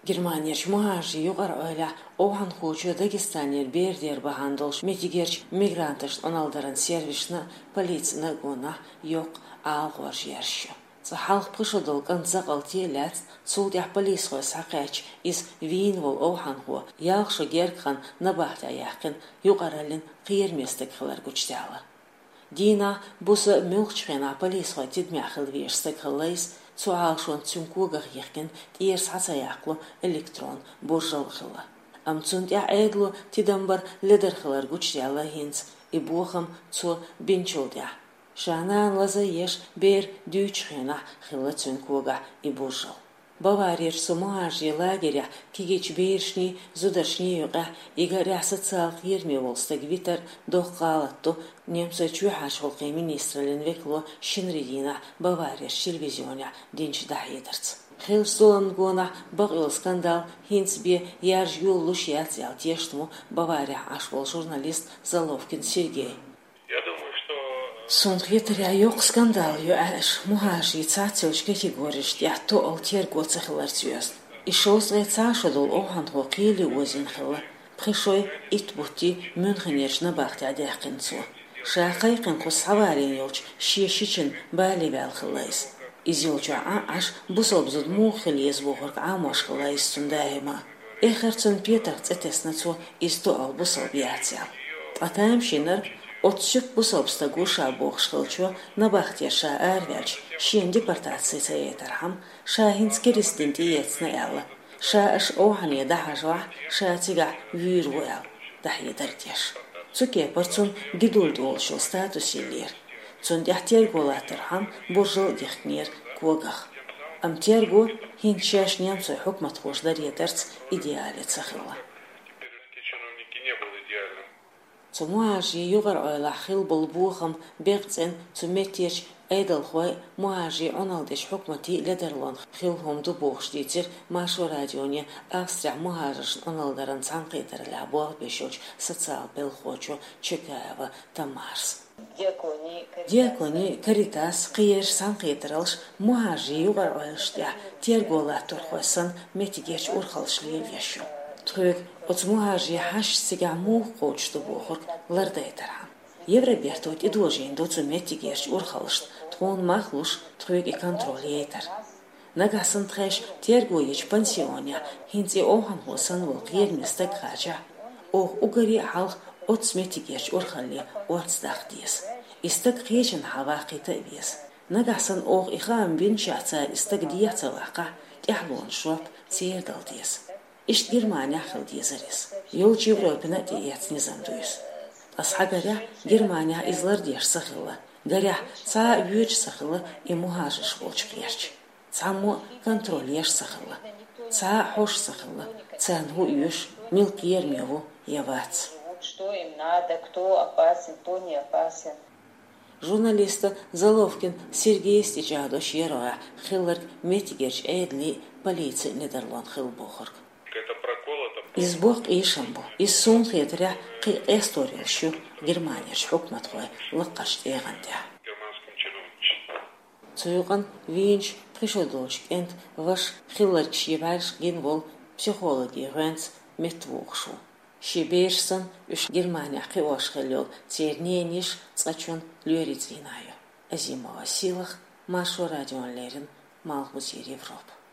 Германияч муажи югар ойла оған хочу Дагестанер бердер бахандылш метигерч мигрантыш оналдарын сервишна полицина гона yok алгор жершу. За халк пришодол канцакал телец цулдях полис хой сакач из винвол оған хо ялшо геркхан набахта яхкин югаралин қиерместік хылар гучтяла. Дина буса мülchchena полис хой тидмяхыл верстік хылайс Цуалшон цюнкугах яхкен тиерс хасаяклу электрон боржалхыла. Амцунтя эдлу тидамбар ледерхылар гучяла хинц и бухам цу бинчулдя. Шанан лаза еш бер дючхена хыла цюнкуга и боржал. Баварир сумажи лагеря кигич биршни зудашни юга игаря социал фирме волстаг витер дохкалатту немца чуhаш холкы министрлен векло шинридина Баварир телевизионя динч дахидерц. Хилстулан гона багыл скандал хинцбе ярж юллуш яцял тештму Бавария ашвол журналист Заловкин Сергей. Сонхитря yok скандал юаш мухаши цацелш категориш я то алтер гоцахлар цюст. И шос рецашадол охан хокили озин хла. Пришой итбути Мюнхенеш на бахте адяхкинцу. Шахайкин хусаварин ёлч шешичин баливал хлайс. Изёлча аш бусобзуд мухелиз вохорк амаш хлайс цундаема. Эхерцун Петр цетеснацу исто албусобиаця. Атаем шинер Отчук бусобста гуша бохшхылчу на бахтеша арвяч шен депортации цаетархам шахински резиденти яцна элла шааш охане дахажва шатига вюрвуэл дахидартеш цуке парцун гидулдолшул статусилер цун дяхтер голатархам буржыл дихнер кугах амтергу хинчаш немцу хукмат хождар етарц идеали цахыла Цумуажи югар ойла хил болбухам бегцен цуметеш эйдалхой муажи оналдеш хукмати ледерлон хил хомду бохшдитер машу радионе Австрия муажиш оналдаран цанкетерля болбешоч социал белхочу Чекаева Тамарс. Диакони Каритас қиеш санкетералш муажи югар ойлштя терголатор хойсан метигеш урхалшлиев яшу. Трюк от муажи хаш сега мух хочту бохорк лардайтарам. Евробертот идложен доцу метигеш урхалшт тхон махлуш трюк и контролиетар. Нагасын трэш тергоич пансионя хинзи охан хосан вол қиерместек хача. Ох угари халх от сметигеш урхали уацдахтиес. Истек қиешен хавақита вес. Нагасын ох ихам бинчаца истек дияталақа тяхлон шоп цердалдиес. Ишт Германия хылдезерес. Ёлч Европина деяц низамдуюс. Асхагаря Германия излардеш сахыла. Гаря ца вюч сахыла и мухажиш волч кьерч. Цаму контролеш сахыла. Ца хош сахыла. Цангу юш милкьер меву явац. Что им надо, кто опасен, кто не опасен. Журналиста Заловкин Сергей Стечадош Ероя хиллерг метигерч эдли полиции Нидерланд хилбохорг. Избог ишамбо, иссун хетря қи эсторилшу Германия шхукмат хой лақаш эгандя. Цуйган винч пришодоч энд ваш хиллерч евальш генвол психологи рэнц метвухшу. Шибешсан уж Германия қиош хилёл цернениш цачун люриц винаю. Азимова силах машу радионлерин Малхузир Европа.